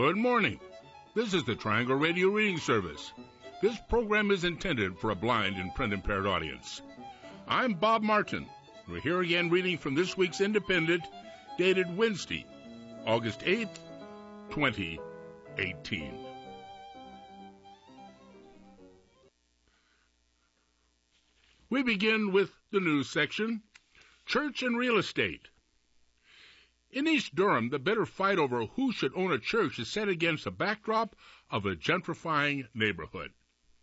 Good morning. This is the Triangle Radio Reading Service. This program is intended for a blind and print-impaired audience. I'm Bob Martin. We're here again reading from this week's Independent, dated Wednesday, August 8th, 2018. We begin with the news section, Church and Real Estate. In East Durham, the bitter fight over who should own a church is set against a backdrop of a gentrifying neighborhood.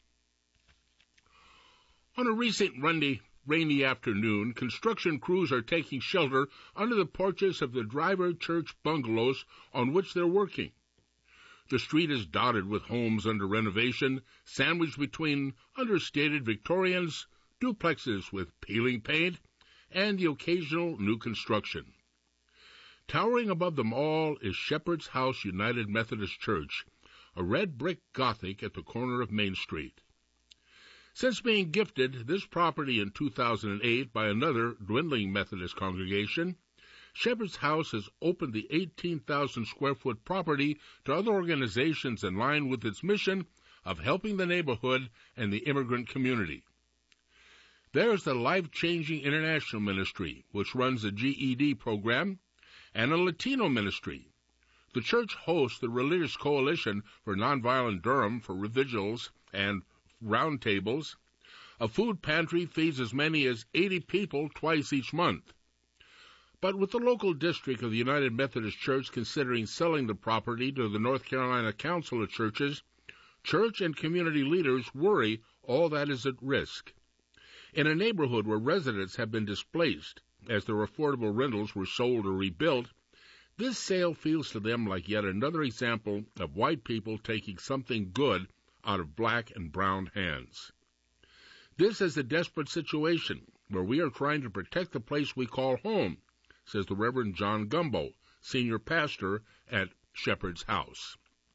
On a recent rainy afternoon, construction crews are taking shelter under the porches of the Driver Church bungalows on which they're working. The street is dotted with homes under renovation, sandwiched between understated Victorians, duplexes with peeling paint, and the occasional new construction. Towering above them all is Shepherd's House United Methodist Church, a red brick Gothic at the corner of Main Street. Since being gifted this property in 2008 by another dwindling Methodist congregation, Shepherd's House has opened the 18,000-square-foot property to other organizations in line with its mission of helping the neighborhood and the immigrant community. There's the Life-Changing International Ministry, which runs a GED program, and a Latino ministry. The church hosts the Religious Coalition for Nonviolent Durham for vigils and roundtables. A food pantry feeds as many as 80 people twice each month. But with the local district of the United Methodist Church considering selling the property to the North Carolina Council of Churches, church and community leaders worry all that is at risk. In a neighborhood where residents have been displaced as their affordable rentals were sold or rebuilt, this sale feels to them like yet another example of white people taking something good out of black and brown hands. This is a desperate situation where we are trying to protect the place we call home, says the Reverend John Gumbo, senior pastor at Shepherd's House.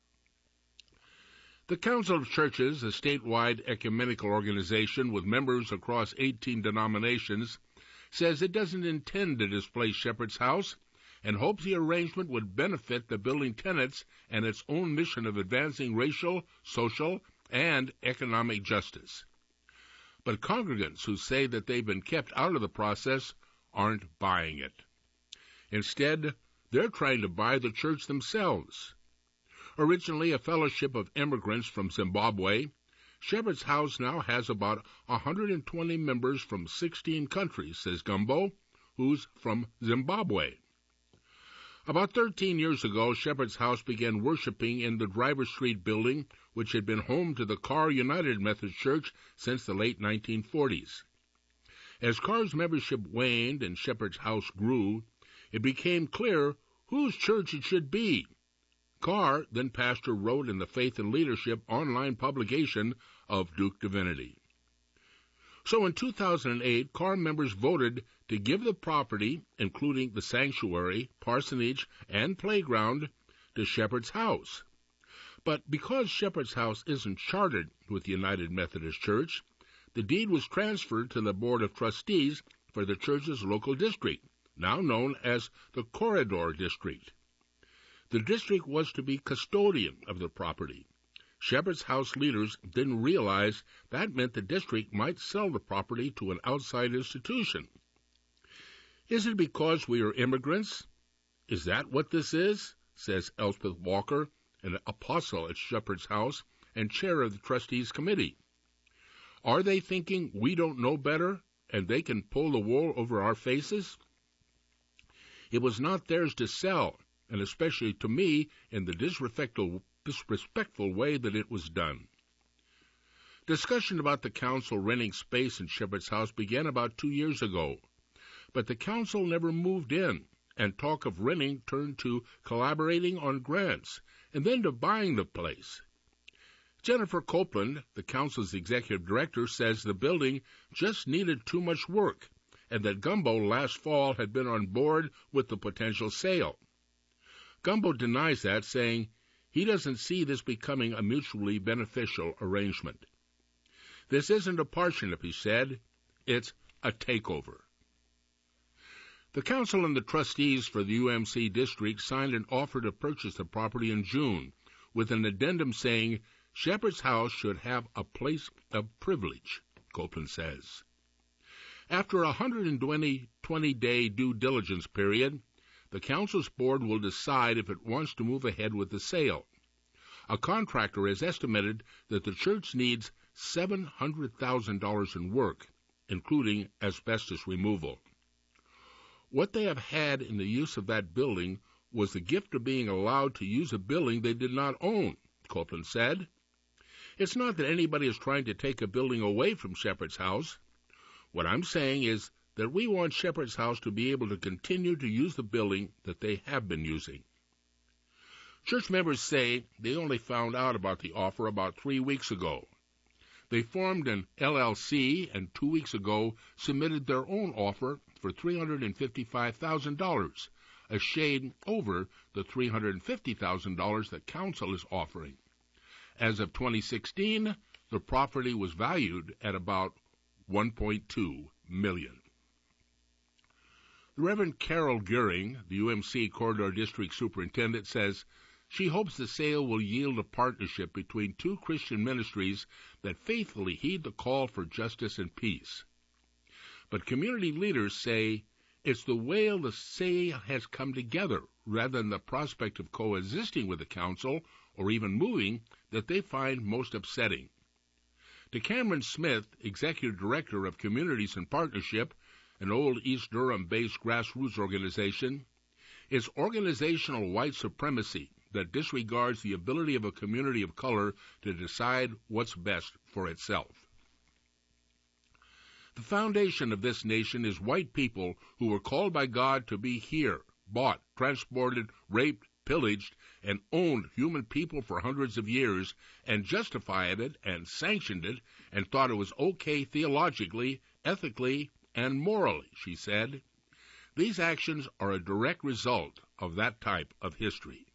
The Council of Churches, a statewide ecumenical organization with members across 18 denominations, says it doesn't intend to displace Shepherd's House and hopes the arrangement would benefit the building tenants and its own mission of advancing racial, social, and economic justice. But congregants who say that they've been kept out of the process aren't buying it. Instead, they're trying to buy the church themselves. Originally a fellowship of immigrants from Zimbabwe, Shepherd's House now has about 120 members from 16 countries, says Gumbo, who's from Zimbabwe. About 13 years ago, Shepherd's House began worshiping in the Driver Street building, which had been home to the Carr United Methodist Church since the late 1940s. As Carr's membership waned and Shepherd's House grew, it became clear whose church it should be. Carr, then pastor, wrote in the Faith and Leadership online publication of Duke Divinity. So in 2008, Carr members voted to give the property, including the sanctuary, parsonage, and playground, to Shepherd's House. But because Shepherd's House isn't chartered with the United Methodist Church, the deed was transferred to the Board of Trustees for the church's local district, now known as the Corridor District. The district was to be custodian of the property. Shepherd's House leaders didn't realize that meant the district might sell the property to an outside institution. Is it because we are immigrants? Is that what this is? Says Elspeth Walker, an apostle at Shepherd's House and chair of the trustees committee. Are they thinking we don't know better and they can pull the wool over our faces? It was not theirs to sell, and especially to me in the disrespectful way that it was done. Discussion about the council renting space in Shepherd's House began about 2 years ago, but the council never moved in, and talk of renting turned to collaborating on grants, and then to buying the place. Jennifer Copeland, the council's executive director, says the building just needed too much work, and that Gumbo last fall had been on board with the potential sale. Gumbo denies that, saying he doesn't see this becoming a mutually beneficial arrangement. This isn't a partnership, he said. It's a takeover. The council and the trustees for the UMC district signed an offer to purchase the property in June, with an addendum saying Shepherd's House should have a place of privilege, Copeland says. After a 120-day due diligence period, the council's board will decide if it wants to move ahead with the sale. A contractor has estimated that the church needs $700,000 in work, including asbestos removal. What they have had in the use of that building was the gift of being allowed to use a building they did not own, Copeland said. It's not that anybody is trying to take a building away from Shepherd's House. What I'm saying is that we want Shepherd's House to be able to continue to use the building that they have been using. Church members say they only found out about the offer about 3 weeks ago. They formed an LLC and 2 weeks ago submitted their own offer for $355,000, a shade over the $350,000 that council is offering. As of 2016, the property was valued at about $1.2 million. The Reverend Carol Gearing, the UMC Corridor District Superintendent, says she hopes the sale will yield a partnership between two Christian ministries that faithfully heed the call for justice and peace. But community leaders say it's the way the sale has come together rather than the prospect of coexisting with the council or even moving that they find most upsetting. To Cameron Smith, Executive Director of Communities and Partnership, an old East Durham-based grassroots organization, it's organizational white supremacy that disregards the ability of a community of color to decide what's best for itself. The foundation of this nation is white people who were called by God to be here, bought, transported, raped, pillaged, and owned human people for hundreds of years, and justified it and sanctioned it and thought it was okay theologically, ethically, and morally, she said. These actions are a direct result of that type of history.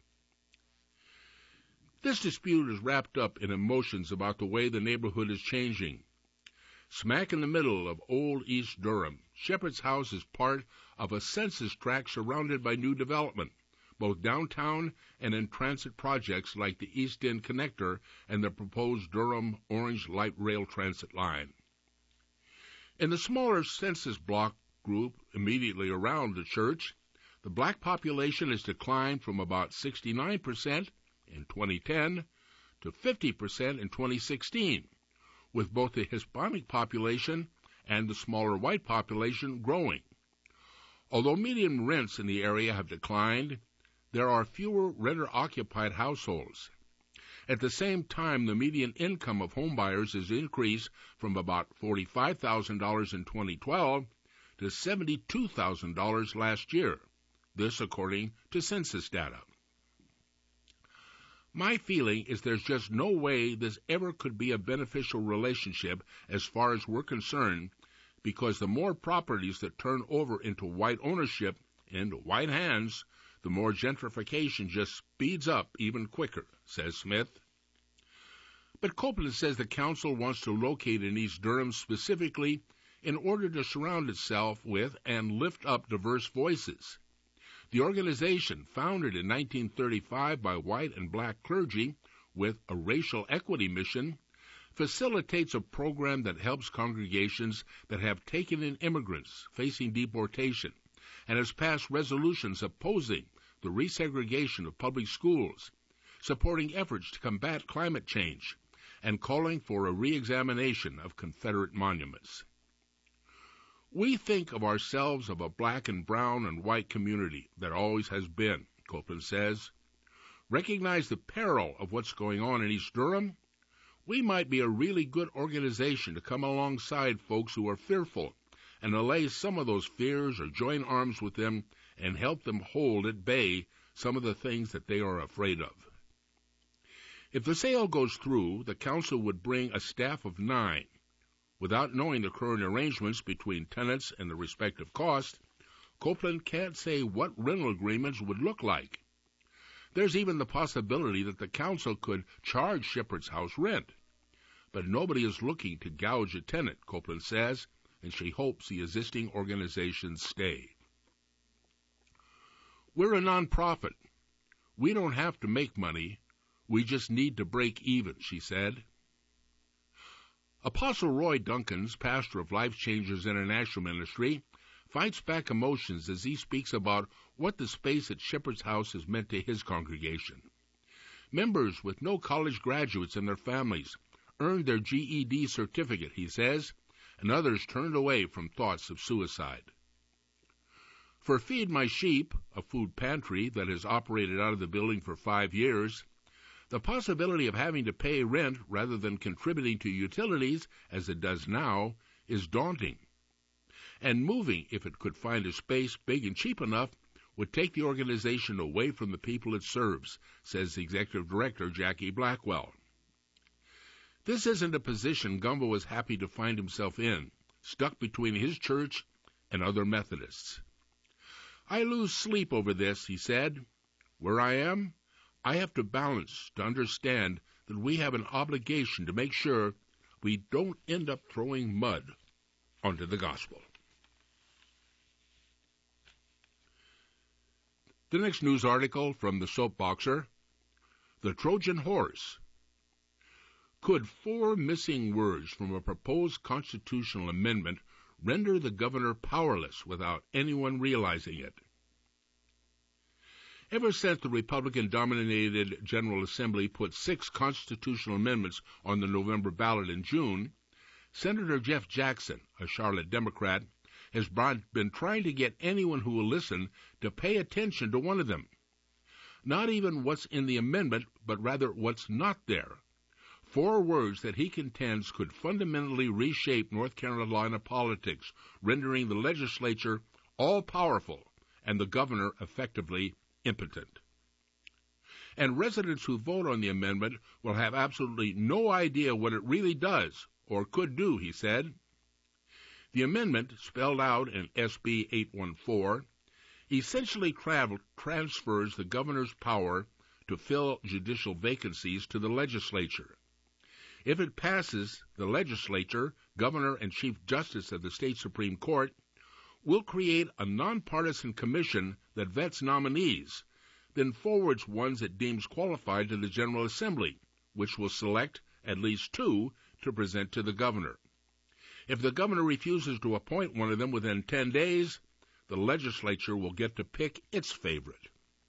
This dispute is wrapped up in emotions about the way the neighborhood is changing. Smack in the middle of old East Durham, Shepherd's House is part of a census tract surrounded by new development, both downtown and in transit projects like the East End Connector and the proposed Durham Orange Light Rail Transit line. In the smaller census block group immediately around the church, the black population has declined from about 69% in 2010 to 50% in 2016, with both the Hispanic population and the smaller white population growing. Although median rents in the area have declined, there are fewer renter-occupied households. At the same time, the median income of homebuyers has increased from about $45,000 in 2012 to $72,000 last year, this according to census data. My feeling is there's just no way this ever could be a beneficial relationship as far as we're concerned, because the more properties that turn over into white ownership, into white hands, the more gentrification just speeds up even quicker, says Smith. But Copeland says the council wants to locate in East Durham specifically in order to surround itself with and lift up diverse voices. The organization, founded in 1935 by white and black clergy with a racial equity mission, facilitates a program that helps congregations that have taken in immigrants facing deportation and has passed resolutions opposing the resegregation of public schools, supporting efforts to combat climate change, and calling for a re-examination of Confederate monuments. We think of ourselves of a black and brown and white community that always has been, Copeland says. Recognize the peril of what's going on in East Durham. We might be a really good organization to come alongside folks who are fearful and allay some of those fears or join arms with them and help them hold at bay some of the things that they are afraid of. If the sale goes through, the council would bring a staff of 9. Without knowing the current arrangements between tenants and the respective cost, Copeland can't say what rental agreements would look like. There's even the possibility that the council could charge Shepherd's House rent. But nobody is looking to gouge a tenant, Copeland says, and she hopes the existing organizations stay. We're a nonprofit. We don't have to make money. We just need to break even, she said. Apostle Roy Duncans, pastor of Life Changers International Ministry, fights back emotions as he speaks about what the space at Shepherd's House has meant to his congregation. Members with no college graduates in their families earned their GED certificate, he says, and others turned away from thoughts of suicide. For Feed My Sheep, a food pantry that has operated out of the building for 5 years, the possibility of having to pay rent rather than contributing to utilities, as it does now, is daunting. And moving, if it could find a space big and cheap enough, would take the organization away from the people it serves, says the executive director, Jackie Blackwell. This isn't a position Gumbo is happy to find himself in, stuck between his church and other Methodists. I lose sleep over this, he said. Where I am, I have to balance to understand that we have an obligation to make sure we don't end up throwing mud onto the gospel. The next news article from the Soapboxer, The Trojan Horse. Could 4 missing words from a proposed constitutional amendment render the governor powerless without anyone realizing it? Ever since the Republican-dominated General Assembly put 6 constitutional amendments on the November ballot in June, Senator Jeff Jackson, a Charlotte Democrat, has been trying to get anyone who will listen to pay attention to one of them. Not even what's in the amendment, but rather what's not there. 4 words that he contends could fundamentally reshape North Carolina politics, rendering the legislature all-powerful and the governor effectively impotent. And residents who vote on the amendment will have absolutely no idea what it really does or could do, he said. The amendment, spelled out in SB 814, essentially transfers the governor's power to fill judicial vacancies to the legislature. If it passes, the legislature, governor, and Chief Justice of the state Supreme Court will create a nonpartisan commission that vets nominees, then forwards ones it deems qualified to the General Assembly, which will select at least 2 to present to the governor. If the governor refuses to appoint one of them within 10 days, the legislature will get to pick its favorite.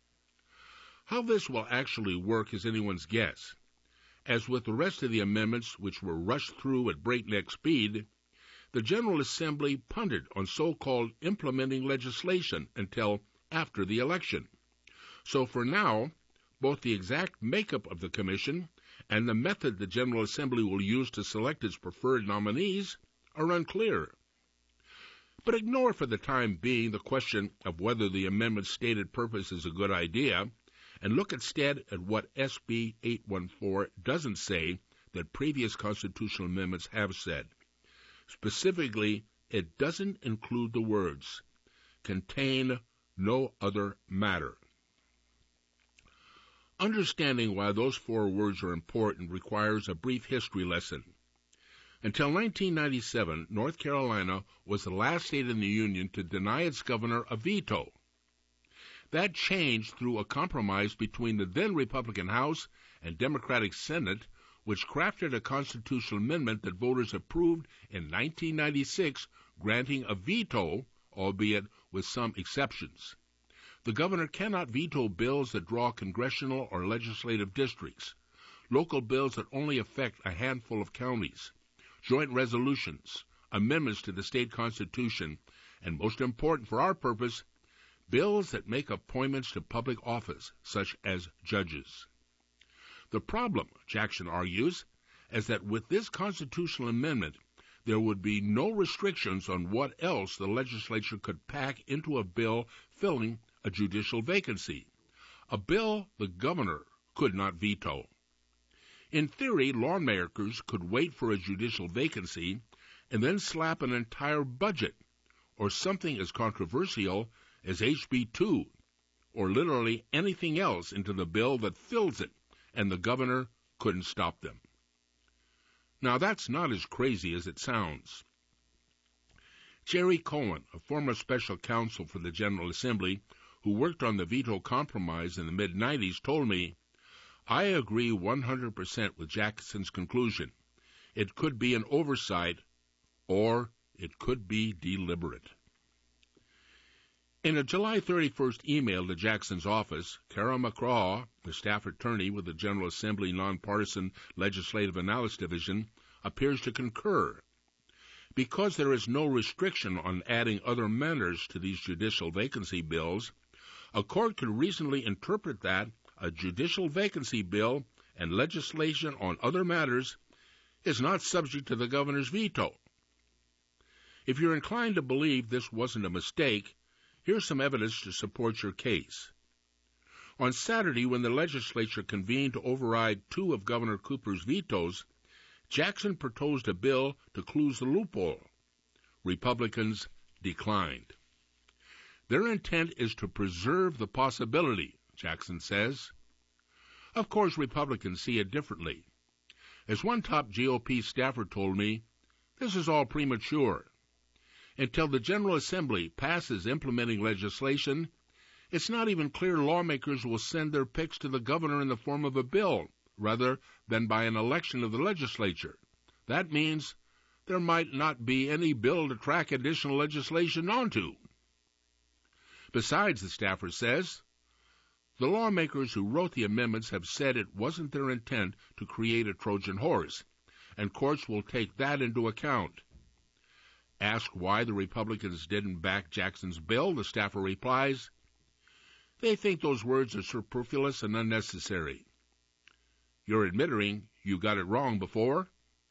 How this will actually work is anyone's guess. As with the rest of the amendments, which were rushed through at breakneck speed, the General Assembly punted on so-called implementing legislation until after the election. So for now, both the exact makeup of the commission and the method the General Assembly will use to select its preferred nominees are unclear. But ignore for the time being the question of whether the amendment's stated purpose is a good idea, and look instead at what SB 814 doesn't say that previous constitutional amendments have said. Specifically, it doesn't include the words, contain no other matter. Understanding why those 4 words are important requires a brief history lesson. Until 1997, North Carolina was the last state in the Union to deny its governor a veto. That changed through a compromise between the then Republican House and Democratic Senate, which crafted a constitutional amendment that voters approved in 1996, granting a veto, albeit with some exceptions. The governor cannot veto bills that draw congressional or legislative districts, local bills that only affect a handful of counties, joint resolutions, amendments to the state constitution, and most important for our purpose, bills that make appointments to public office, such as judges. The problem, Jackson argues, is that with this constitutional amendment, there would be no restrictions on what else the legislature could pack into a bill filling a judicial vacancy, a bill the governor could not veto. In theory, lawmakers could wait for a judicial vacancy and then slap an entire budget or something as controversial as HB 2 or literally anything else into the bill that fills it, and the governor couldn't stop them. Now, that's not as crazy as it sounds. Jerry Cohen, a former special counsel for the General Assembly, who worked on the veto compromise in the mid-90s, told me, "I agree 100% with Jackson's conclusion. It could be an oversight, or it could be deliberate." In a July 31st email to Jackson's office, Kara McCraw, the staff attorney with the General Assembly Nonpartisan Legislative Analysis Division, appears to concur. Because there is no restriction on adding other matters to these judicial vacancy bills, a court could reasonably interpret that a judicial vacancy bill and legislation on other matters is not subject to the governor's veto. If you're inclined to believe this wasn't a mistake, here's some evidence to support your case. On Saturday, when the legislature convened to override 2 of Governor Cooper's vetoes, Jackson proposed a bill to close the loophole. Republicans declined. Their intent is to preserve the possibility, Jackson says. Of course, Republicans see it differently. As one top GOP staffer told me, this is all premature. Until the General Assembly passes implementing legislation, it's not even clear lawmakers will send their picks to the governor in the form of a bill, rather than by an election of the legislature. That means there might not be any bill to track additional legislation onto. Besides, the staffer says, the lawmakers who wrote the amendments have said it wasn't their intent to create a Trojan horse, and courts will take that into account. Asked why the Republicans didn't back Jackson's bill, the staffer replies, they think those words are superfluous and unnecessary. You're admitting you got it wrong before?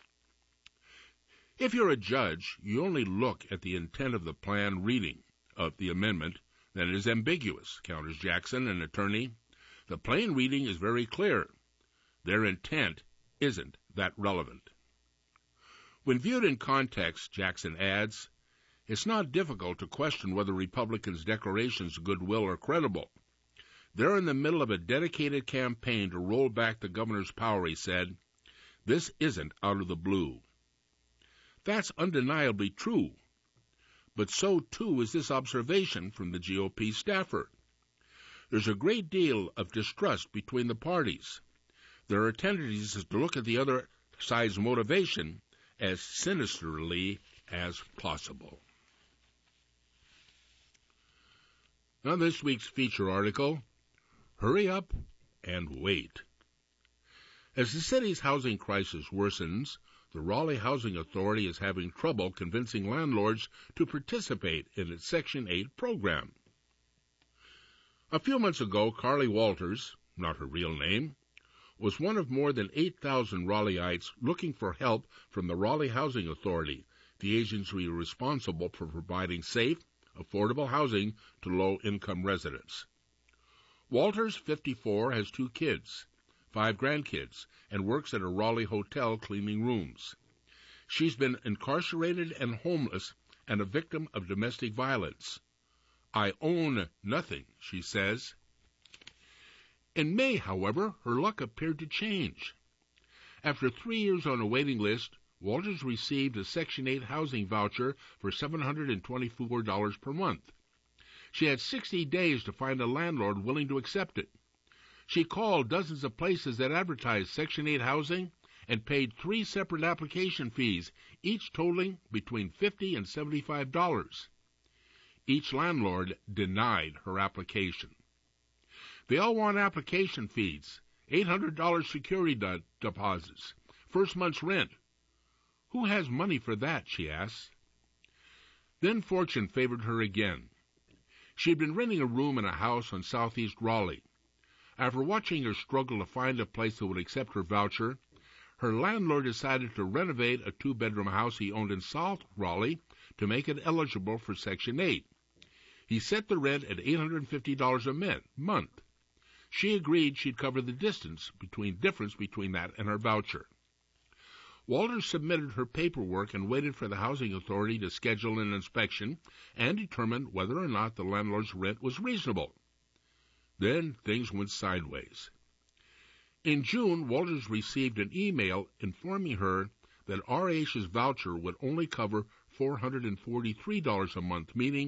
If you're a judge, you only look at the intent of the plan reading of the amendment, then it is ambiguous, counters Jackson, an attorney. The plain reading is very clear. Their intent isn't that relevant. When viewed in context, Jackson adds, it's not difficult to question whether Republicans' declarations of goodwill are credible. They're in the middle of a dedicated campaign to roll back the governor's power, he said. This isn't out of the blue. That's undeniably true. But so, too, is this observation from the GOP staffer. There's a great deal of distrust between the parties. There are tendencies to look at the other side's motivation as sinisterly as possible. Now this week's feature article, Hurry Up and Wait. As the city's housing crisis worsens, the Raleigh Housing Authority is having trouble convincing landlords to participate in its Section 8 program. A few months ago, Carly Walters, not her real name, was one of more than 8,000 Raleigheites looking for help from the Raleigh Housing Authority, the agency responsible for providing safe, affordable housing to low-income residents. Walters, 54, has 2 kids, 5 grandkids, and works at a Raleigh hotel cleaning rooms. She's been incarcerated and homeless and a victim of domestic violence. I own nothing, she says. In May, however, her luck appeared to change. After 3 years on a waiting list, Walters received a Section 8 housing voucher for $724 per month. She had 60 days to find a landlord willing to accept it. She called dozens of places that advertised Section 8 housing and paid 3 separate application fees, each totaling between $50 and $75. Each landlord denied her application. They all want application fees, $800 security deposits, first month's rent. Who has money for that, she asks. Then fortune favored her again. She had been renting a room in a house on southeast Raleigh. After watching her struggle to find a place that would accept her voucher, her landlord decided to renovate a 2-bedroom house he owned in South Raleigh to make it eligible for Section 8. He set the rent at $850 a month. She agreed she'd cover the difference between that and her voucher. Walters submitted her paperwork and waited for the housing authority to schedule an inspection and determine whether or not the landlord's rent was reasonable. Then things went sideways. In June, Walters received an email informing her that RH's voucher would only cover $443 a month, meaning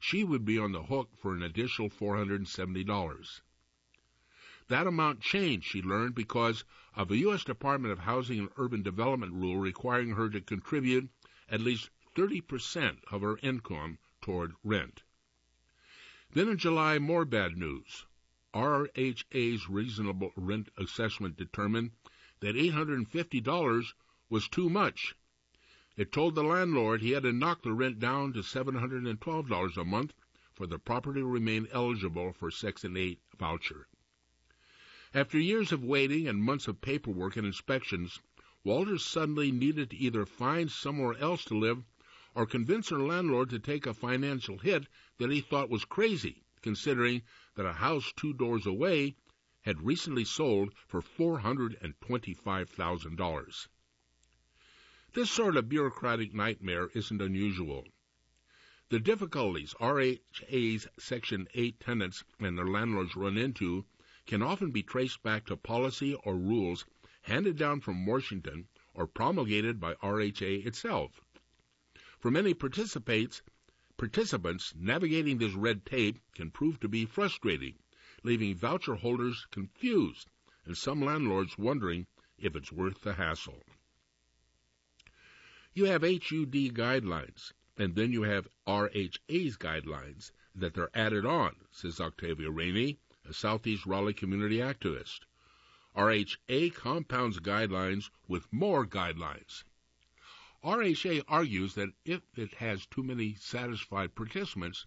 she would be on the hook for an additional $470. That amount changed, she learned, because of a U.S. Department of Housing and Urban Development rule requiring her to contribute at least 30% of her income toward rent. Then in July, more bad news. RHA's reasonable rent assessment determined that $850 was too much. It told the landlord he had to knock the rent down to $712 a month for the property to remain eligible for Section 8 voucher. After years of waiting and months of paperwork and inspections, Walters suddenly needed to either find somewhere else to live or convince her landlord to take a financial hit that he thought was crazy, considering that a house 2 doors away had recently sold for $425,000. This sort of bureaucratic nightmare isn't unusual. The difficulties RHA's Section 8 tenants and their landlords run into can often be traced back to policy or rules handed down from Washington or promulgated by RHA itself. For many participants, navigating this red tape can prove to be frustrating, leaving voucher holders confused and some landlords wondering if it's worth the hassle. You have HUD guidelines, and then you have RHA's guidelines that they're added on, says Octavia Rainey, a Southeast Raleigh community activist. RHA compounds guidelines with more guidelines. RHA argues that if it has too many satisfied participants,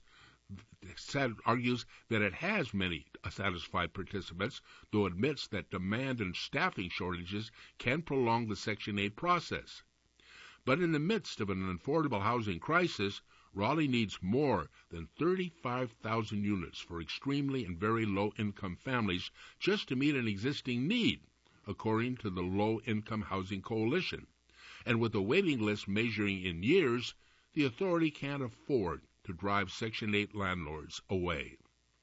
though admits that demand and staffing shortages can prolong the Section 8 process. But in the midst of an affordable housing crisis, Raleigh needs more than 35,000 units for extremely and very low-income families just to meet an existing need, according to the Low Income Housing Coalition. And with a waiting list measuring in years, the authority can't afford to drive Section 8 landlords away.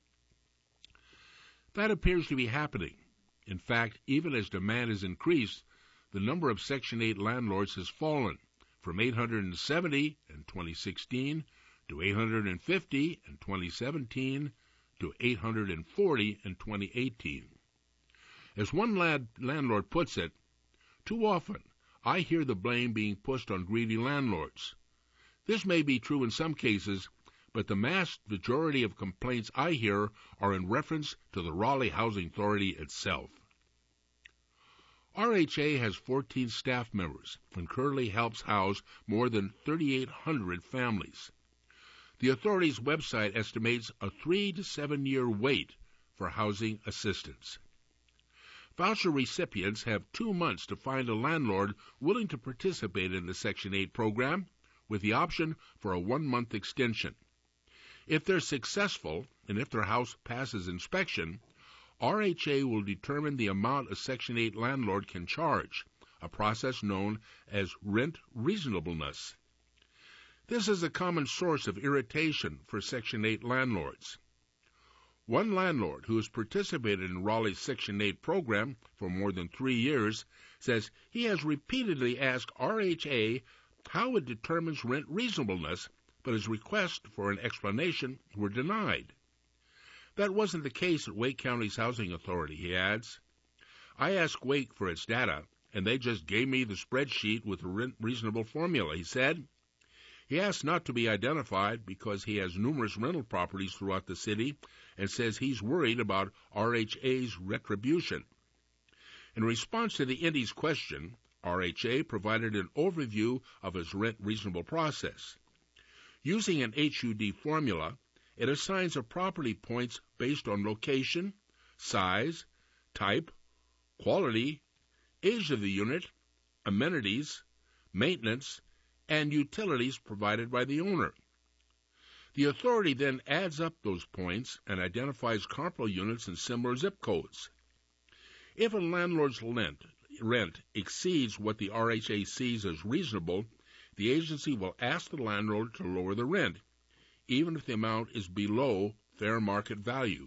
That appears to be happening. In fact, even as demand has increased, the number of Section 8 landlords has fallen from 870 in 2016 to 850 in 2017 to 840 in 2018. As one landlord puts it, too often I hear the blame being pushed on greedy landlords. This may be true in some cases, but the vast majority of complaints I hear are in reference to the Raleigh Housing Authority itself. RHA has 14 staff members and currently helps house more than 3,800 families. The authority's website estimates a 3 to 7 year wait for housing assistance. Voucher recipients have 2 months to find a landlord willing to participate in the Section 8 program, with the option for a 1-month extension. If they're successful, and if their house passes inspection, RHA will determine the amount a Section 8 landlord can charge, a process known as rent reasonableness. This is a common source of irritation for Section 8 landlords. One landlord who has participated in Raleigh's Section 8 program for more than 3 years says he has repeatedly asked RHA how it determines rent reasonableness, but his requests for an explanation were denied. That wasn't the case at Wake County's Housing Authority, he adds. I asked Wake for its data, and they just gave me the spreadsheet with the rent reasonable formula, he said. He asked not to be identified because he has numerous rental properties throughout the city and says he's worried about RHA's retribution. In response to the Indy's question, RHA provided an overview of his rent reasonable process. Using an HUD formula, it assigns a property points based on location, size, type, quality, age of the unit, amenities, maintenance, and utilities provided by the owner. The authority then adds up those points and identifies comparable units in similar zip codes. If a landlord's rent exceeds what the RHA sees as reasonable, the agency will ask the landlord to lower the rent, even if the amount is below fair market value.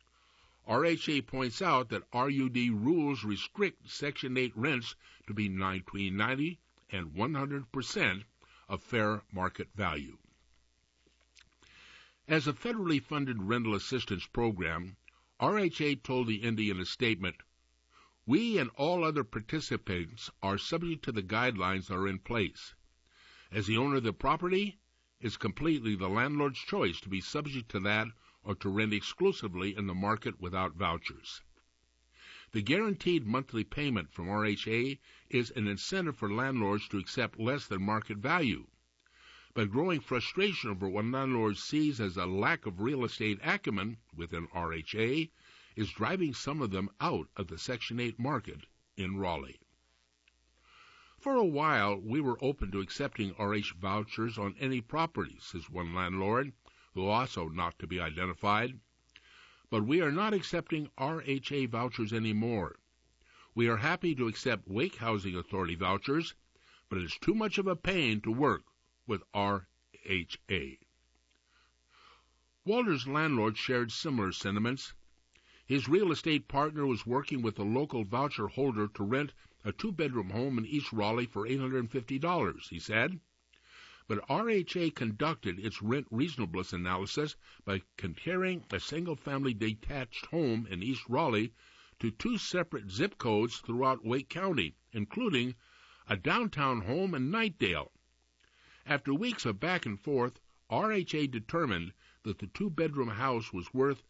RHA points out that RUD rules restrict Section 8 rents to be between 90 and 100% of fair market value. As a federally funded rental assistance program, RHA told the Indy in a statement, "We and all other participants are subject to the guidelines that are in place. As the owner of the property, it's completely the landlord's choice to be subject to that or to rent exclusively in the market without vouchers." The guaranteed monthly payment from RHA is an incentive for landlords to accept less than market value. But growing frustration over what landlords sees as a lack of real estate acumen within RHA is driving some of them out of the Section 8 market in Raleigh. "For a while, we were open to accepting RH vouchers on any property," says one landlord, who also not to be identified. "But we are not accepting RHA vouchers anymore. We are happy to accept Wake Housing Authority vouchers, but it's too much of a pain to work with RHA." Walter's landlord shared similar sentiments. His real estate partner was working with a local voucher holder to rent a 2-bedroom home in East Raleigh for $850, he said. But RHA conducted its rent reasonableness analysis by comparing a single-family detached home in East Raleigh to 2 separate zip codes throughout Wake County, including a downtown home in Knightdale. After weeks of back and forth, RHA determined that the 2-bedroom house was worth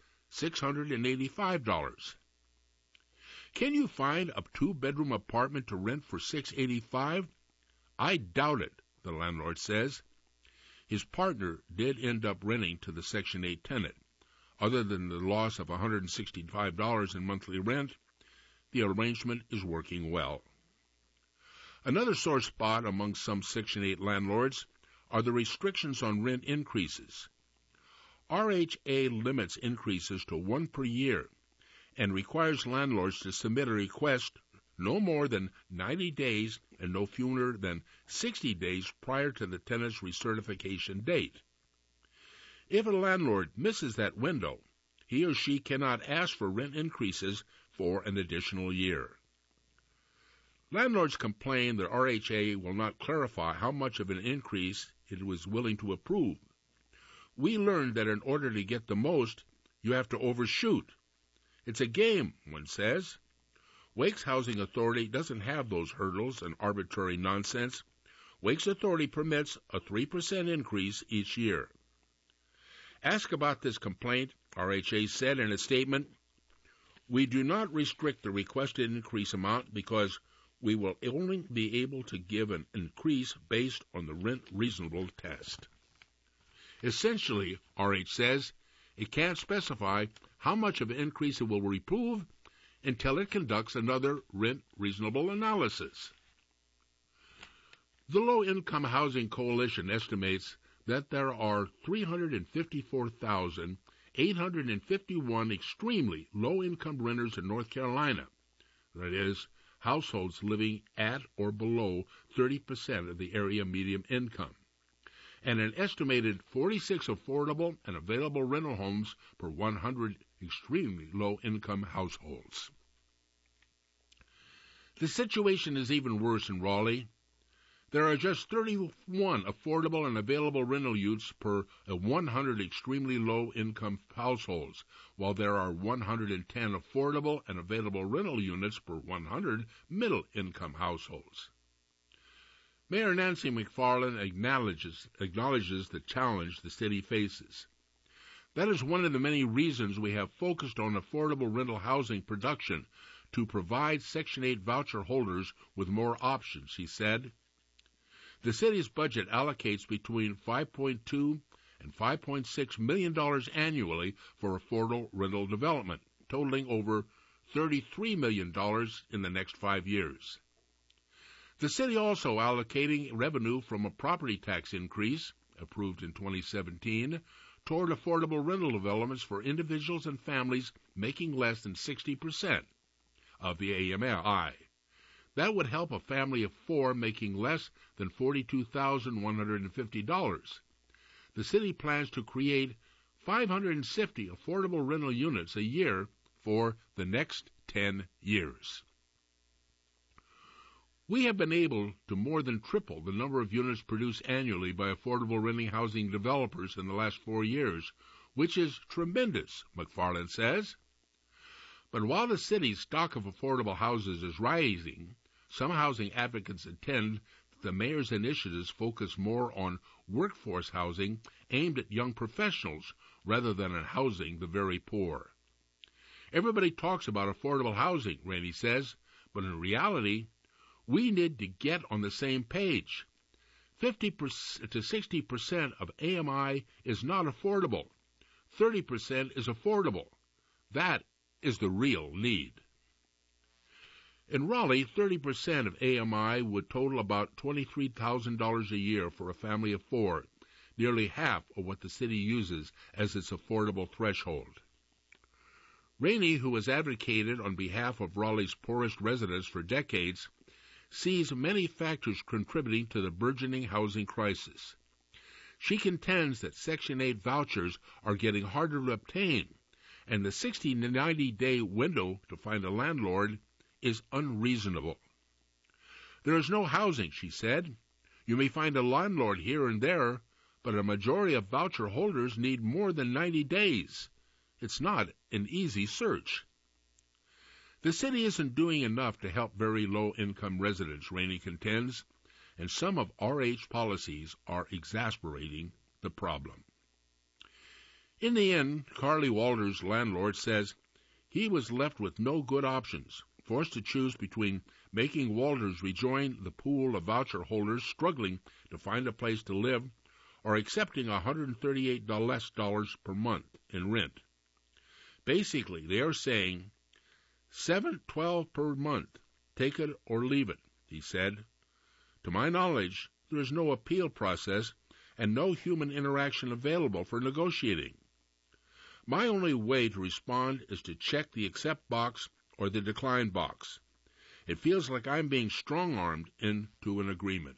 $685. Can you find a 2-bedroom apartment to rent for $685? I doubt it, the landlord says. His partner did end up renting to the Section 8 tenant. Other than the loss of $165 in monthly rent, the arrangement is working well. Another sore spot among some Section 8 landlords are the restrictions on rent increases. RHA limits increases to 1 per year and requires landlords to submit a request no more than 90 days and no fewer than 60 days prior to the tenant's recertification date. If a landlord misses that window, he or she cannot ask for rent increases for an additional year. Landlords complain that RHA will not clarify how much of an increase it was willing to approve. "We learned that in order to get the most, you have to overshoot. It's a game," one says. Wake's Housing Authority doesn't have those hurdles and arbitrary nonsense. Wake's Authority permits a 3% increase each year. Asked about this complaint, RHA said in a statement, "We do not restrict the requested increase amount because we will only be able to give an increase based on the rent reasonable test." Essentially, RH says, it can't specify how much of an increase it will approve until it conducts another rent reasonable analysis. The Low Income Housing Coalition estimates that there are 354,851 extremely low-income renters in North Carolina. That is, households living at or below 30% of the area median income, and an estimated 46 affordable and available rental homes per 100 extremely low-income households. The situation is even worse in Raleigh. There are just 31 affordable and available rental units per 100 extremely low-income households, while there are 110 affordable and available rental units per 100 middle-income households. Mayor Nancy McFarland acknowledges the challenge the city faces. That is one of the many reasons we have focused on affordable rental housing production to provide Section 8 voucher holders with more options, she said. The city's budget allocates between $5.2 and $5.6 million annually for affordable rental development, totaling over $33 million in the next 5 years. The city also allocating revenue from a property tax increase, approved in 2017, toward affordable rental developments for individuals and families making less than 60% of the AMI. That would help a family of 4 making less than $42,150. The city plans to create 550 affordable rental units a year for the next 10 years. We have been able to more than triple the number of units produced annually by affordable renting housing developers in the last 4 years, which is tremendous, McFarland says. But while the city's stock of affordable houses is rising, some housing advocates contend that the mayor's initiatives focus more on workforce housing aimed at young professionals rather than on housing the very poor. Everybody talks about affordable housing, Rainey says, but in reality, we need to get on the same page. 50% to 60% of AMI is not affordable. 30% is affordable. That is the real need. In Raleigh, 30% of AMI would total about $23,000 a year for a family of 4, nearly half of what the city uses as its affordable threshold. Rainey, who has advocated on behalf of Raleigh's poorest residents for decades, sees many factors contributing to the burgeoning housing crisis. She contends that Section 8 vouchers are getting harder to obtain, and the 60 to 90-day window to find a landlord is unreasonable. There is no housing, she said. You may find a landlord here and there, but a majority of voucher holders need more than 90 days. It's not an easy search. The city isn't doing enough to help very low-income residents, Rainey contends, and some of RH policies are exasperating the problem. In the end, Carly Walters' landlord says he was left with no good options, forced to choose between making Walters rejoin the pool of voucher holders struggling to find a place to live or accepting $138 less per month in rent. Basically, they are saying, $7.12 per month, take it or leave it, he said. To my knowledge, there is no appeal process and no human interaction available for negotiating. My only way to respond is to check the accept box or the decline box. It feels like I'm being strong-armed into an agreement.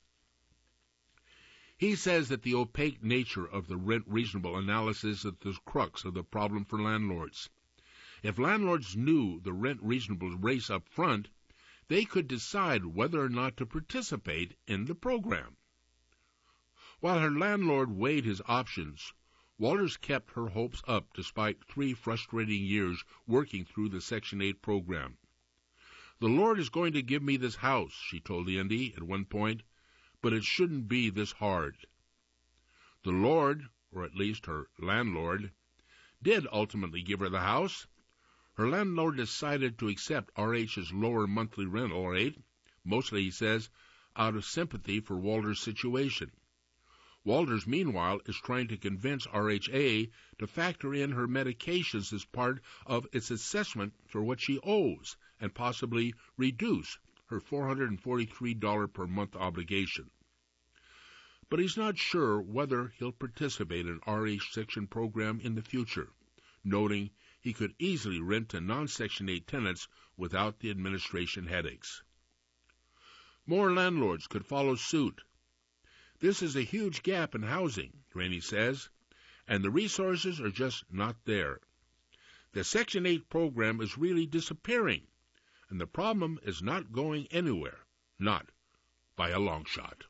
He says that the opaque nature of the rent reasonable analysis is the crux of the problem for landlords. If landlords knew the rent reasonable race up front, they could decide whether or not to participate in the program. While her landlord weighed his options, Walters kept her hopes up despite 3 frustrating years working through the Section 8 program. The Lord is going to give me this house, she told the Indy at one point, but it shouldn't be this hard. The Lord, or at least her landlord, did ultimately give her the house. Her landlord decided to accept RH's lower monthly rental rate, mostly, he says, out of sympathy for Walters' situation. Walters, meanwhile, is trying to convince RHA to factor in her medications as part of its assessment for what she owes and possibly reduce her $443 per month obligation. But he's not sure whether he'll participate in RH Section program in the future, noting he could easily rent to non-Section 8 tenants without the administration headaches. More landlords could follow suit. This is a huge gap in housing, Rainey says, and the resources are just not there. The Section 8 program is really disappearing, and the problem is not going anywhere, not by a long shot.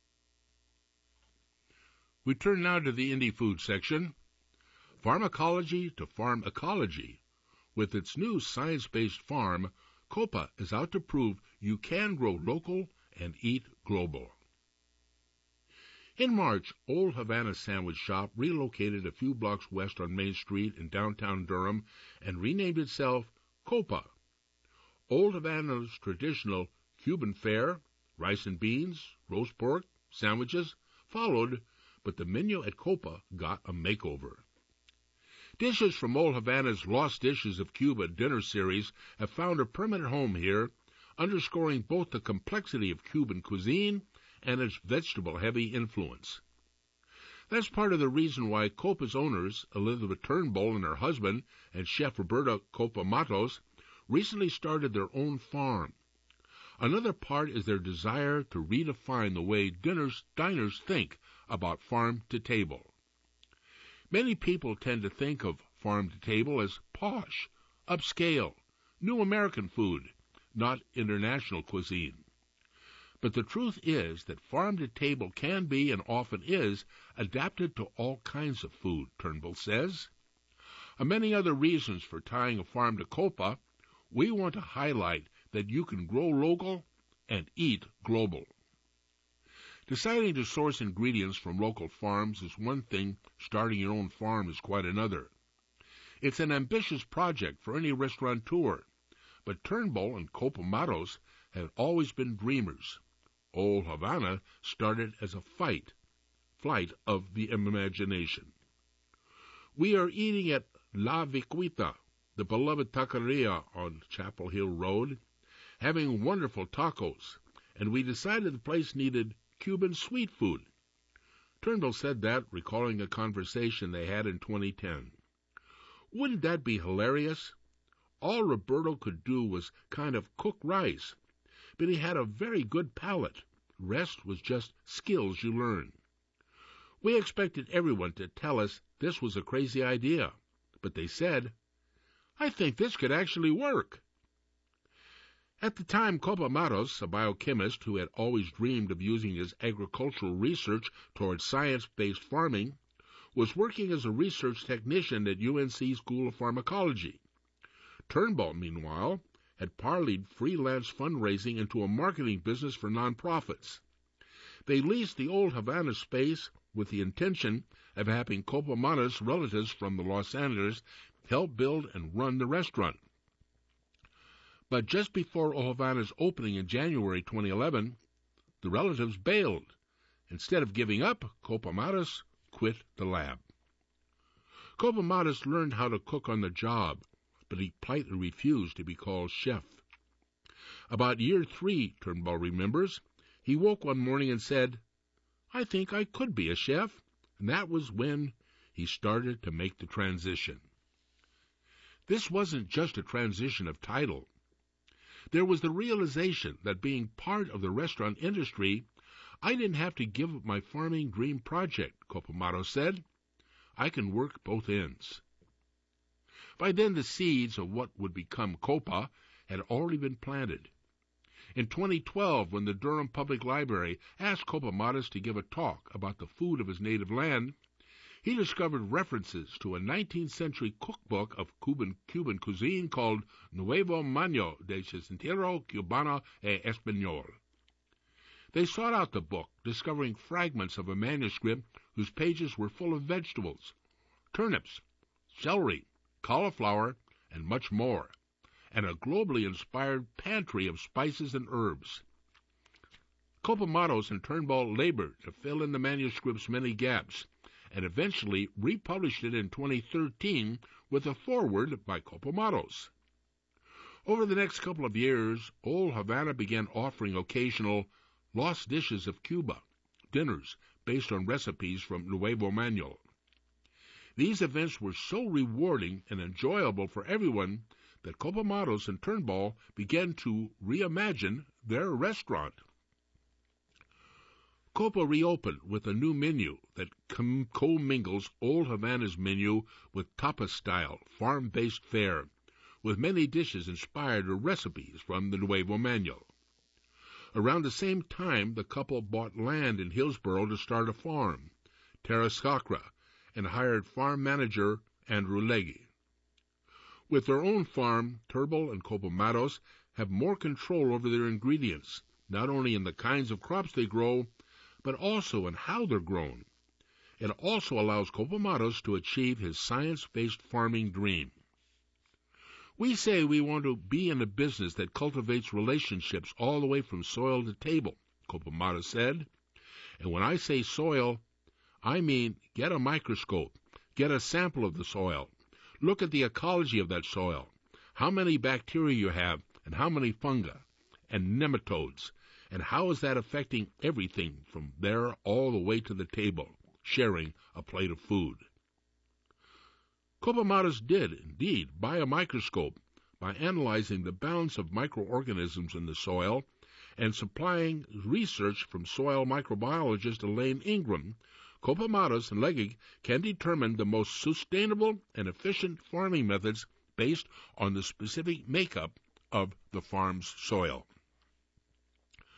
We turn now to the Indie Food section. Pharmacology to Farm Ecology. With its new science-based farm, COPA is out to prove you can grow local and eat global. In March, Old Havana Sandwich Shop relocated a few blocks west on Main Street in downtown Durham and renamed itself COPA. Old Havana's traditional Cuban fare, rice and beans, roast pork, sandwiches followed, but the menu at COPA got a makeover. Dishes from Old Havana's Lost Dishes of Cuba dinner series have found a permanent home here, underscoring both the complexity of Cuban cuisine and its vegetable-heavy influence. That's part of the reason why COPA's owners, Elizabeth Turnbull and her husband, and Chef Roberta Copa Matos, recently started their own farm. Another part is their desire to redefine the way diners think about farm-to-table. Many people tend to think of farm-to-table as posh, upscale, new American food, not international cuisine. But the truth is that farm-to-table can be, and often is, adapted to all kinds of food, Turnbull says. Among many other reasons for tying a farm to COPA, we want to highlight that you can grow local and eat global. Deciding to source ingredients from local farms is one thing, starting your own farm is quite another. It's an ambitious project for any restaurateur, but Turnbull and Copa Matos have always been dreamers. Old Havana started as a flight of the imagination. We are eating at La Viquita, the beloved taqueria on Chapel Hill Road, having wonderful tacos, and we decided the place needed Cuban sweet food. Turnbull said that, recalling a conversation they had in 2010. Wouldn't that be hilarious? All Roberto could do was kind of cook rice, but he had a very good palate. Rest was just skills you learn. We expected everyone to tell us this was a crazy idea, but they said, I think this could actually work. At the time, Copa Matos, a biochemist who had always dreamed of using his agricultural research towards science-based farming, was working as a research technician at UNC School of Pharmacology. Turnbull, meanwhile, had parlayed freelance fundraising into a marketing business for nonprofits. They leased the old Havana space with the intention of having Copa Matos relatives from the Los Angeles help build and run the restaurant. But just before Old Havana's opening in January 2011, the relatives bailed. Instead of giving up, Copa Matos quit the lab. Copa Matos learned how to cook on the job, but he politely refused to be called chef. About year 3, Turnbull remembers, he woke one morning and said, I think I could be a chef, and that was when he started to make the transition. This wasn't just a transition of title. There was the realization that being part of the restaurant industry, I didn't have to give up my farming dream project, Copa Matos said. I can work both ends. By then, the seeds of what would become Copa had already been planted. In 2012, when the Durham Public Library asked Copa Matos to give a talk about the food of his native land, he discovered references to a 19th century cookbook of Cuban cuisine called Nuevo Maño de Cocina Cubana e Español. They sought out the book, discovering fragments of a manuscript whose pages were full of vegetables, turnips, celery, cauliflower, and much more, and a globally inspired pantry of spices and herbs. Copa Matos and Turnbull labored to fill in the manuscript's many gaps, and eventually republished it in 2013 with a foreword by Copa Matos. Over the next couple of years, Old Havana began offering occasional lost dishes of Cuba, dinners based on recipes from Nuevo Maño. These events were so rewarding and enjoyable for everyone that Copa Matos and Turnbull began to reimagine their restaurant. Copa reopened with a new menu that commingles Old Havana's menu with tapas-style, farm-based fare, with many dishes inspired or recipes from the Nuevo Maño. Around the same time, the couple bought land in Hillsboro to start a farm, Terra Sacra, and hired farm manager Andrew Legge. With their own farm, Turnbull and Copa Matos have more control over their ingredients, not only in the kinds of crops they grow, but also in how they're grown. It also allows Copa Matos to achieve his science-based farming dream. We say we want to be in a business that cultivates relationships all the way from soil to table, Copa Matos said. And when I say soil, I mean get a microscope, get a sample of the soil, look at the ecology of that soil, how many bacteria you have, and how many fungi and nematodes, and how is that affecting everything from there all the way to the table, sharing a plate of food. Copa Matos did, indeed, buy a microscope by analyzing the balance of microorganisms in the soil and supplying research from soil microbiologist Elaine Ingram. Copa Matos and Legge can determine the most sustainable and efficient farming methods based on the specific makeup of the farm's soil.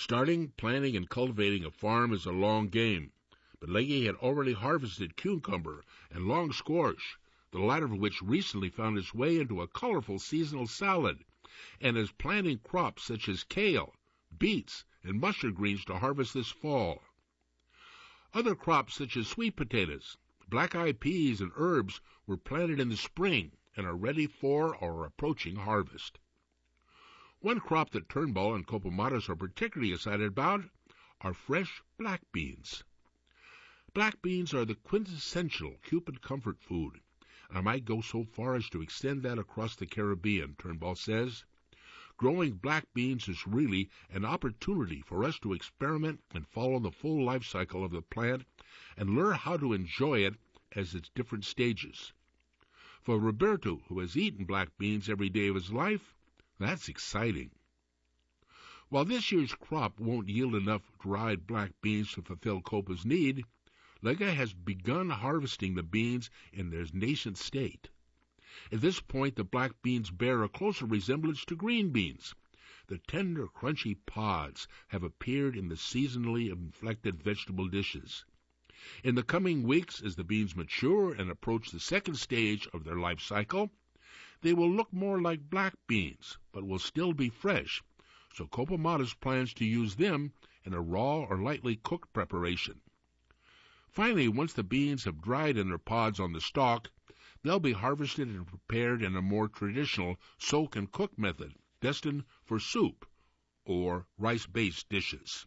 Starting, planting, and cultivating a farm is a long game, but Legge had already harvested cucumber and long squash, the latter of which recently found its way into a colorful seasonal salad, and is planting crops such as kale, beets, and mustard greens to harvest this fall. Other crops such as sweet potatoes, black-eyed peas, and herbs were planted in the spring and are ready for or approaching harvest. One crop that Turnbull and Coppomatos are particularly excited about are fresh black beans. Black beans are the quintessential Cuban comfort food, and I might go so far as to extend that across the Caribbean, Turnbull says. Growing black beans is really an opportunity for us to experiment and follow the full life cycle of the plant and learn how to enjoy it as its different stages. For Roberto, who has eaten black beans every day of his life, that's exciting. While this year's crop won't yield enough dried black beans to fulfill Coppa's need, Legge has begun harvesting the beans in their nascent state. At this point, the black beans bear a closer resemblance to green beans. The tender, crunchy pods have appeared in the seasonally inflected vegetable dishes. In the coming weeks, as the beans mature and approach the second stage of their life cycle, they will look more like black beans, but will still be fresh, so Coppomatos plans to use them in a raw or lightly cooked preparation. Finally, once the beans have dried in their pods on the stalk, they'll be harvested and prepared in a more traditional soak and cook method, destined for soup or rice-based dishes.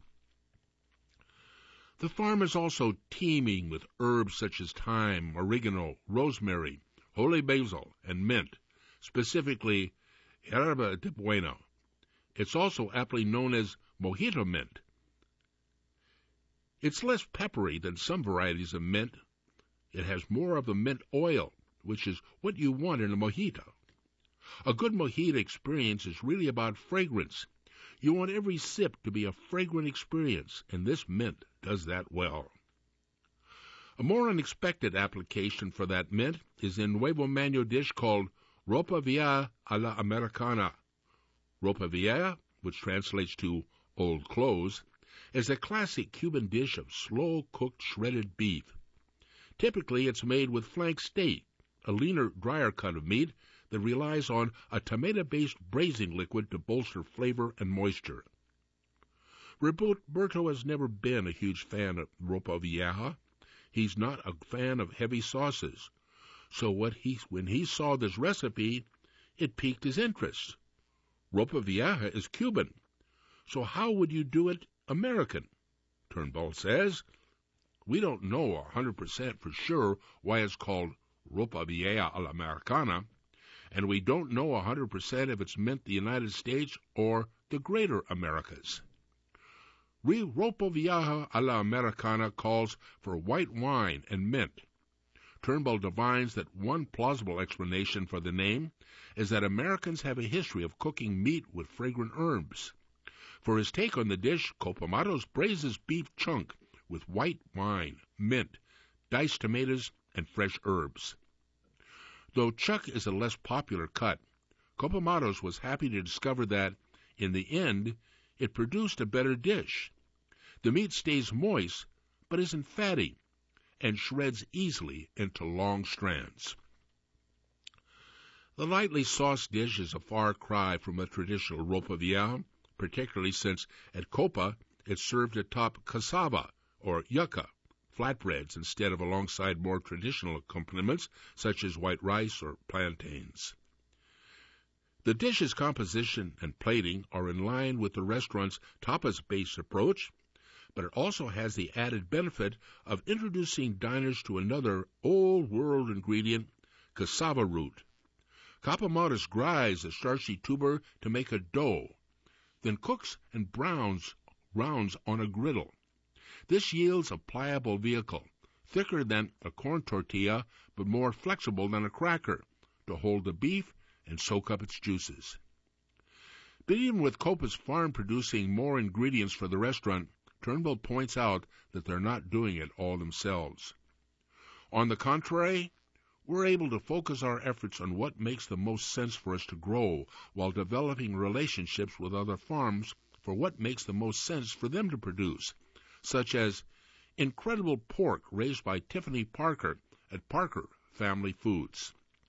The farm is also teeming with herbs such as thyme, oregano, rosemary, holy basil, and mint, specifically Yerba de Bueno. It's also aptly known as mojito mint. It's less peppery than some varieties of mint. It has more of the mint oil, which is what you want in a mojito. A good mojito experience is really about fragrance. You want every sip to be a fragrant experience, and this mint does that well. A more unexpected application for that mint is in Nuevo Mano dish called Ropa Vieja a la Americana. Ropa Vieja, which translates to old clothes, is a classic Cuban dish of slow-cooked shredded beef. Typically, it's made with flank steak, a leaner, drier cut of meat that relies on a tomato-based braising liquid to bolster flavor and moisture. Roberto has never been a huge fan of Ropa Vieja. He's not a fan of heavy sauces. So when he saw this recipe, it piqued his interest. Ropa Vieja is Cuban. So how would you do it American? Turnbull says, we don't know 100% for sure why it's called Ropa Vieja a la Americana, and we don't know 100% if it's meant the United States or the Greater Americas. Ropa Vieja a la Americana calls for white wine and mint. Turnbull divines that one plausible explanation for the name is that Americans have a history of cooking meat with fragrant herbs. For his take on the dish, Coppomatos braises beef chunk with white wine, mint, diced tomatoes, and fresh herbs. Though chuck is a less popular cut, Coppomatos was happy to discover that, in the end, it produced a better dish. The meat stays moist, but isn't fatty, and shreds easily into long strands. The lightly sauced dish is a far cry from a traditional Ropa Vieja, particularly since at Coppa it's served atop cassava or yucca, flatbreads instead of alongside more traditional accompaniments such as white rice or plantains. The dish's composition and plating are in line with the restaurant's tapas-based approach, but it also has the added benefit of introducing diners to another old-world ingredient, cassava root. Coppomatos grinds the starchy tuber to make a dough, then cooks and browns rounds on a griddle. This yields a pliable vehicle, thicker than a corn tortilla, but more flexible than a cracker, to hold the beef and soak up its juices. But even with Coppa's farm producing more ingredients for the restaurant, Turnbull points out that they're not doing it all themselves. On the contrary, we're able to focus our efforts on what makes the most sense for us to grow while developing relationships with other farms for what makes the most sense for them to produce, such as incredible pork raised by Tiffany Parker at Parker Family Foods.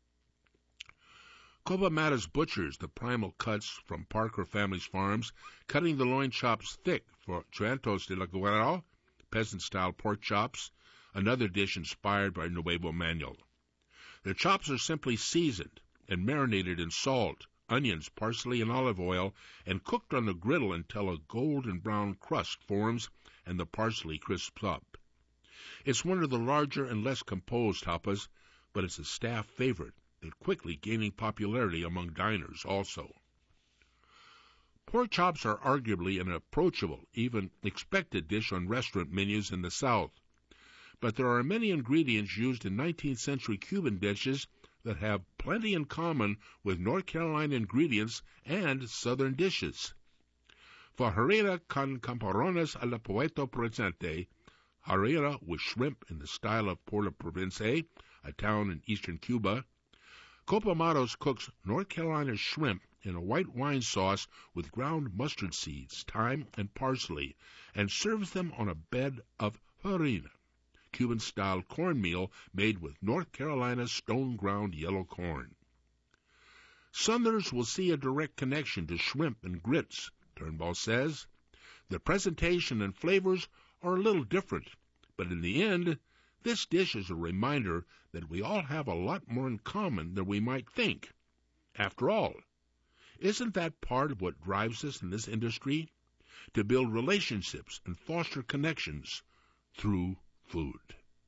Copa Matas butchers the primal cuts from Parker Family's farms, cutting the loin chops thick for Chuentos de la Guerrero, peasant-style pork chops, another dish inspired by Nuevo Manuel. The chops are simply seasoned and marinated in salt, onions, parsley, and olive oil, and cooked on the griddle until a golden brown crust forms and the parsley crisps up. It's one of the larger and less composed tapas, but it's a staff favorite that quickly gaining popularity among diners also. Pork chops are arguably an approachable, even expected dish on restaurant menus in the South, but there are many ingredients used in 19th century Cuban dishes that have plenty in common with North Carolina ingredients and Southern dishes. Fajarera con camarones a la Puerto Presente, harira with shrimp in the style of Puerto Province, a town in eastern Cuba. Copa Matas cooks North Carolina shrimp in a white wine sauce with ground mustard seeds, thyme, and parsley, and serves them on a bed of harina, Cuban-style cornmeal made with North Carolina stone-ground yellow corn. Southerners will see a direct connection to shrimp and grits, Turnbull says. The presentation and flavors are a little different, but in the end, this dish is a reminder that we all have a lot more in common than we might think. After all, isn't that part of what drives us in this industry? To build relationships and foster connections through food.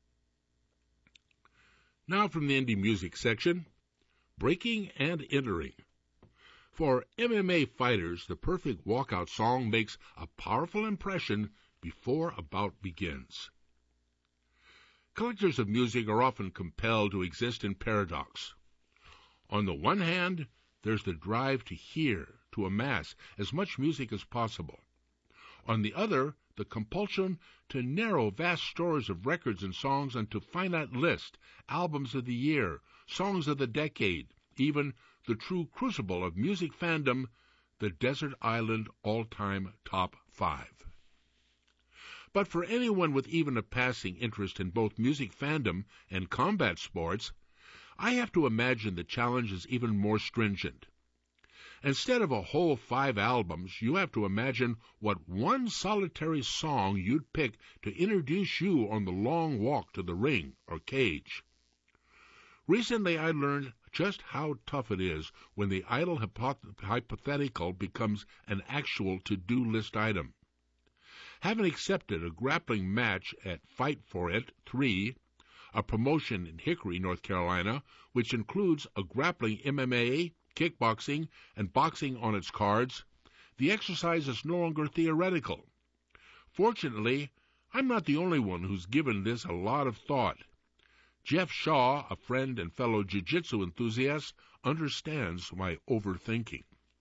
Now from the indie music section, Breaking and Entering. For MMA fighters, the perfect walkout song makes a powerful impression before a bout begins. Collectors of music are often compelled to exist in paradox. On the one hand, there's the drive to hear, to amass as much music as possible. On the other, the compulsion to narrow vast stores of records and songs unto finite lists, albums of the year, songs of the decade, even the true crucible of music fandom, the desert island all-time top 5. But for anyone with even a passing interest in both music fandom and combat sports, I have to imagine the challenge is even more stringent. Instead of a whole 5 albums, you have to imagine what one solitary song you'd pick to introduce you on the long walk to the ring or cage. Recently I learned just how tough it is when the idle hypothetical becomes an actual to-do list item. Having accepted a grappling match at Fight For It 3, a promotion in Hickory, North Carolina, which includes a grappling MMA, kickboxing, and boxing on its cards, the exercise is no longer theoretical. Fortunately, I'm not the only one who's given this a lot of thought. Jeff Shaw, a friend and fellow jiu-jitsu enthusiast, understands my overthinking.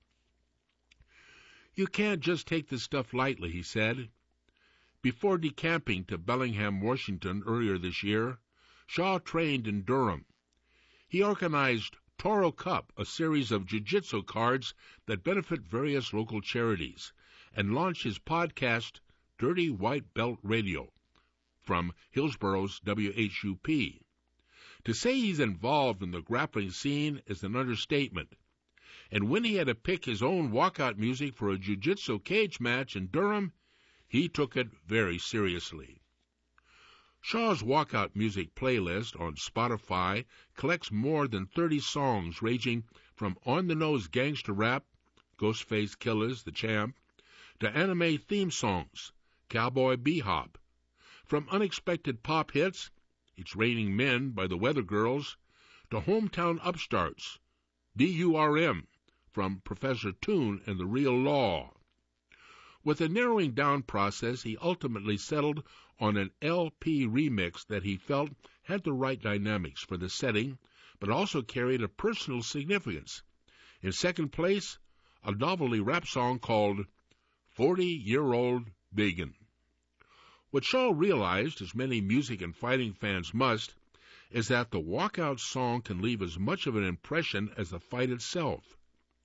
You can't just take this stuff lightly, he said. Before decamping to Bellingham, Washington earlier this year, Shaw trained in Durham. He organized Toro Cup, a series of jiu-jitsu cards that benefit various local charities, and launched his podcast, Dirty White Belt Radio, from Hillsborough's WHUP. To say he's involved in the grappling scene is an understatement, and when he had to pick his own walkout music for a jiu-jitsu cage match in Durham, he took it very seriously. Shaw's walkout music playlist on Spotify collects more than 30 songs ranging from on-the-nose gangster rap, Ghostface Killah's The Champ, to anime theme songs, Cowboy Bebop, from unexpected pop hits, It's Raining Men by the Weather Girls, to hometown upstarts, D.U.R.M. from Professor Toon and the Real Law. With a narrowing down process, he ultimately settled on an LP remix that he felt had the right dynamics for the setting, but also carried a personal significance. In second place, a novelty rap song called 40-Year-Old Begin. What Shaw realized, as many music and fighting fans must, is that the walkout song can leave as much of an impression as the fight itself.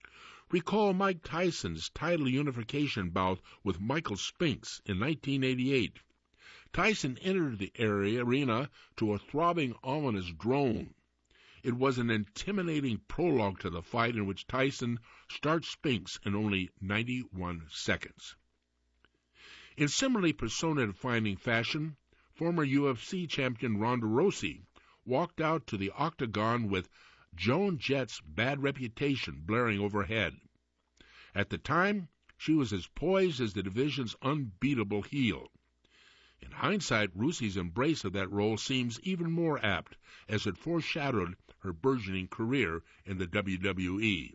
Recall Mike Tyson's title unification bout with Michael Spinks in 1988. Tyson entered the arena to a throbbing, ominous drone. It was an intimidating prologue to the fight in which Tyson starts Spinks in only 91 seconds. In similarly persona-defining fashion, former UFC champion Ronda Rousey walked out to the octagon with Joan Jett's Bad Reputation blaring overhead. At the time, she was as poised as the division's unbeatable heel. In hindsight, Rousey's embrace of that role seems even more apt, as it foreshadowed her burgeoning career in the WWE.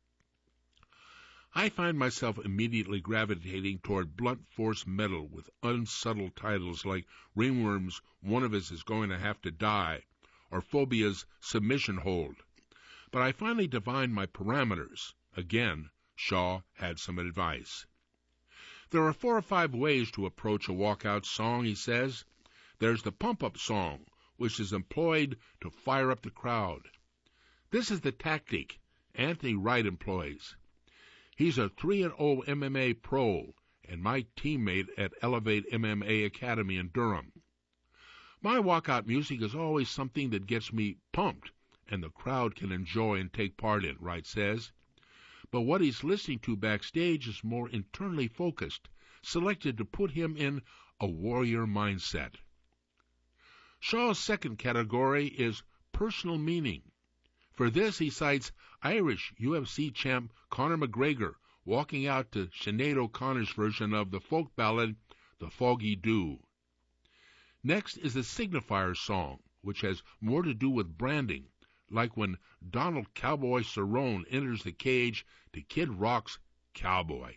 I find myself immediately gravitating toward blunt force metal with unsubtle titles like Ringworm's One of Us is Going to Have to Die, or Phobia's Submission Hold. But I finally divined my parameters. Again, Shaw had some advice. There are 4 or 5 ways to approach a walkout song, he says. There's the pump-up song, which is employed to fire up the crowd. This is the tactic Anthony Wright employs. He's a 3-0 MMA pro and my teammate at Elevate MMA Academy in Durham. My walkout music is always something that gets me pumped and the crowd can enjoy and take part in, Wright says. But what he's listening to backstage is more internally focused, selected to put him in a warrior mindset. Shaw's second category is personal meaning. For this, he cites Irish UFC champ Conor McGregor walking out to Sinead O'Connor's version of the folk ballad, The Foggy Dew. Next is the signifier song, which has more to do with branding, like when Donald Cowboy Cerrone enters the cage to Kid Rock's Cowboy.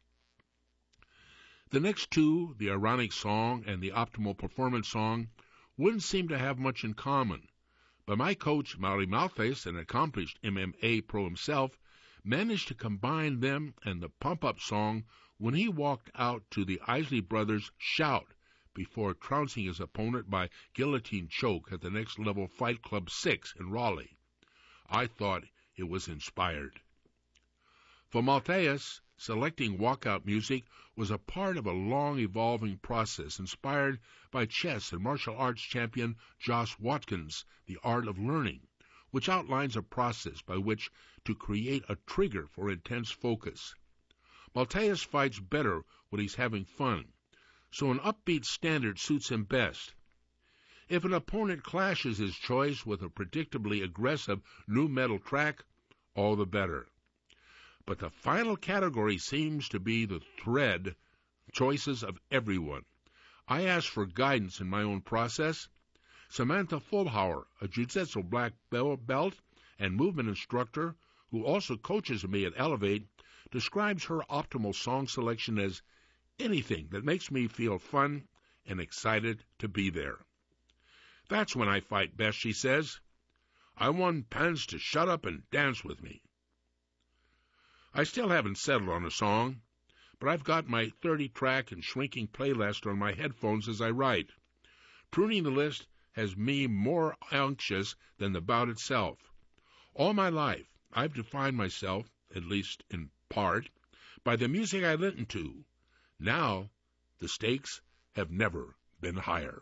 The next 2, the ironic song and the optimal performance song, wouldn't seem to have much in common, but my coach, Mauri Malthes, an accomplished MMA pro himself, managed to combine them and the pump-up song when he walked out to the Isley Brothers' Shout before trouncing his opponent by guillotine choke at the Next Level Fight Club 6 in Raleigh. I thought it was inspired. For Malthes, selecting walkout music was a part of a long evolving process inspired by chess and martial arts champion Josh Watkins' The Art of Learning, which outlines a process by which to create a trigger for intense focus. Malthes fights better when he's having fun, so an upbeat standard suits him best. If an opponent clashes his choice with a predictably aggressive nu metal track, all the better. But the final category seems to be the thread choices of everyone. I asked for guidance in my own process. Samantha Fulhauer, a jiu-jitsu black belt and movement instructor who also coaches me at Elevate, describes her optimal song selection as anything that makes me feel fun and excited to be there. That's when I fight best, she says. I want Pants to shut up and dance with me. I still haven't settled on a song, but I've got my 30-track and shrinking playlist on my headphones as I write. Pruning the list has me more anxious than the bout itself. All my life, I've defined myself, at least in part, by the music I listen to. Now, the stakes have never been higher.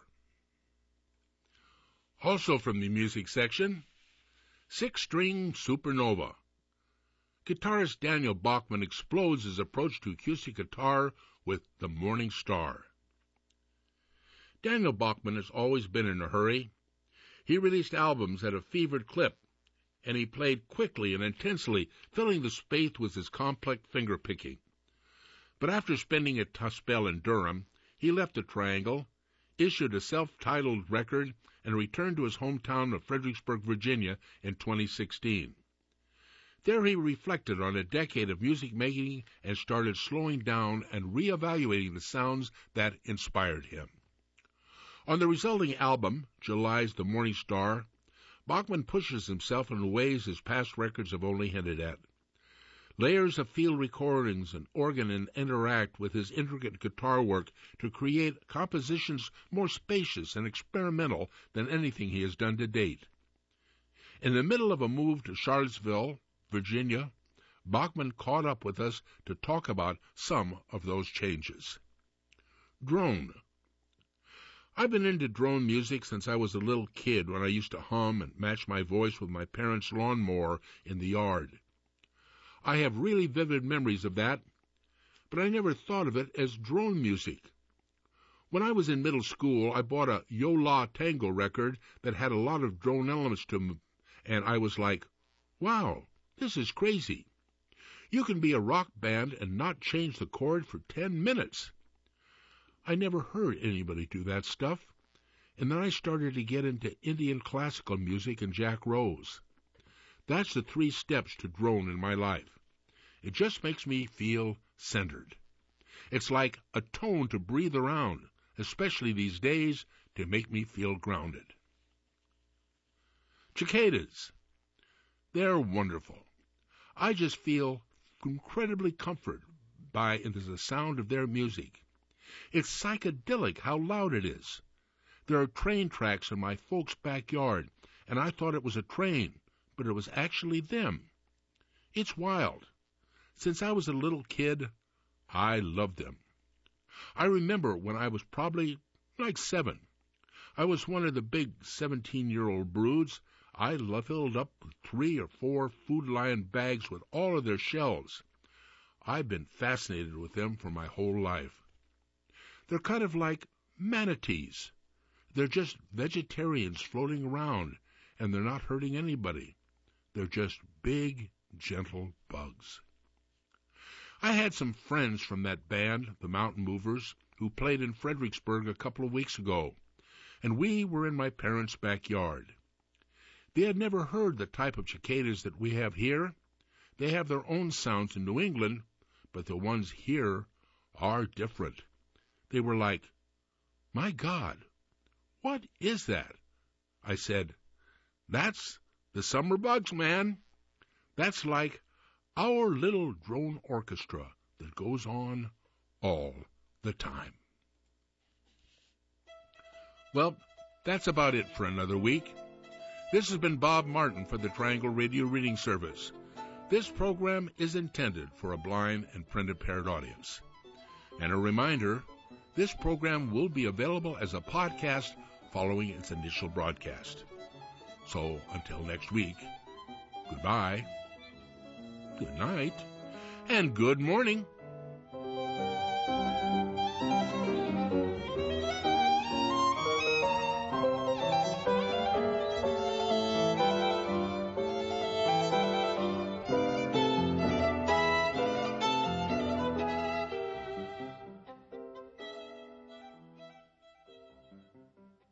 Also from the music section, Six-String Supernova. Guitarist Daniel Bachman explodes his approach to acoustic guitar with The Morning Star. Daniel Bachman has always been in a hurry. He released albums at a fevered clip, and he played quickly and intensely, filling the space with his complex finger-picking. But after spending a tough spell in Durham, he left the Triangle, issued a self-titled record, and returned to his hometown of Fredericksburg, Virginia in 2016. There he reflected on a decade of music making and started slowing down and reevaluating the sounds that inspired him. On the resulting album, July's The Morning Star, Bachman pushes himself in ways his past records have only hinted at. Layers of field recordings and organ and interact with his intricate guitar work to create compositions more spacious and experimental than anything he has done to date. In the middle of a move to Charlottesville, Virginia, Bachman caught up with us to talk about some of those changes. Drone. I've been into drone music since I was a little kid, when I used to hum and match my voice with my parents' lawnmower in the yard. I have really vivid memories of that, but I never thought of it as drone music. When I was in middle school, I bought a Yo La Tango record that had a lot of drone elements to them, and I was like, wow, this is crazy. You can be a rock band and not change the chord for 10 minutes. I never heard anybody do that stuff, and then I started to get into Indian classical music and Jack Rose. That's the 3 steps to drone in my life. It just makes me feel centered. It's like a tone to breathe around, especially these days, to make me feel grounded. Cicadas. They're wonderful. I just feel incredibly comforted by the sound of their music. It's psychedelic how loud it is. There are train tracks in my folks' backyard, and I thought it was a train, but it was actually them. It's wild. Since I was a little kid, I loved them. I remember when I was probably like 7. I was one of the big 17-year-old broods. I filled up 3 or 4 Food Lion bags with all of their shells. I've been fascinated with them for my whole life. They're kind of like manatees. They're just vegetarians floating around, and they're not hurting anybody. They're just big, gentle bugs. I had some friends from that band, the Mountain Movers, who played in Fredericksburg a couple of weeks ago, and we were in my parents' backyard. They had never heard the type of cicadas that we have here. They have their own sounds in New England, but the ones here are different. They were like, my God, what is that? I said, that's the summer bugs, man. That's like our little drone orchestra that goes on all the time. Well, that's about it for another week. This has been Bob Martin for the Triangle Radio Reading Service. This program is intended for a blind and print-impaired audience. And a reminder, this program will be available as a podcast following its initial broadcast. So, until next week, goodbye, good night, and good morning.